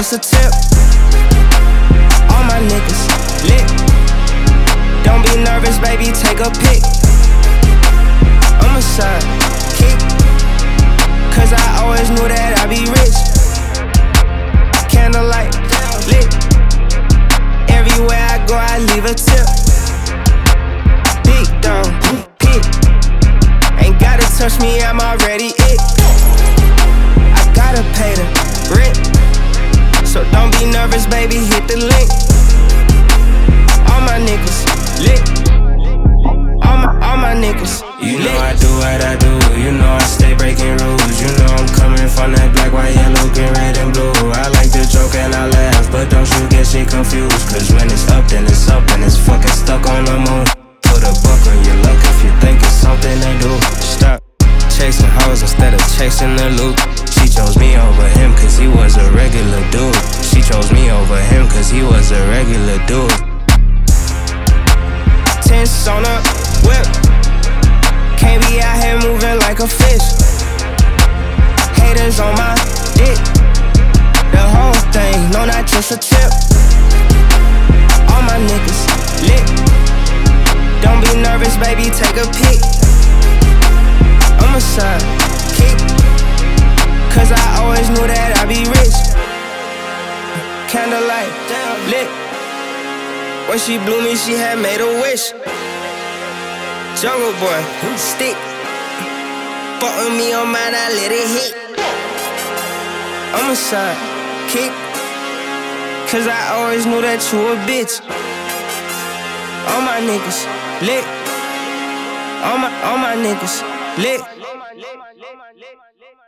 just a tip. All my niggas lit. Don't be nervous, baby, take a pic. I'm a sidekick, cause I always knew that I'd be rich. Candlelight lit. Everywhere I go, I leave a tip. Big dog, hit. Ain't gotta touch me, I'm already it. I gotta pay the rent, so don't be nervous, baby, hit the link. All my niggas lit. All my niggas you lit. know I do what I do, you know I stay breaking rules. You know I'm coming from that black, white, yellow, green, red, and blue. I like to joke and I laugh, but don't you get shit confused. Cause when it's up, then it's up, and it's fucking stuck on the moon. Put a buck on your luck if you think it's something they do. Stop chasing hoes instead of chasing the loot. She chose me over him cause he was a regular dude. She chose me over him cause he was a regular dude. Tense on a whip. Can't be out here moving like a fish. Haters on my dick. The whole thing, no, not just a tip. All my niggas lit. Don't be nervous, baby, take a pic. I'm a sidekick, cause I always knew that I'd be rich. Candlelight lit. When she blew me, she had made a wish. Jungle boy, stick. Fuck with me on mine, I let it hit. I'm a sidekick, cause I always knew that you a bitch. All my niggas lit. All my niggas lit.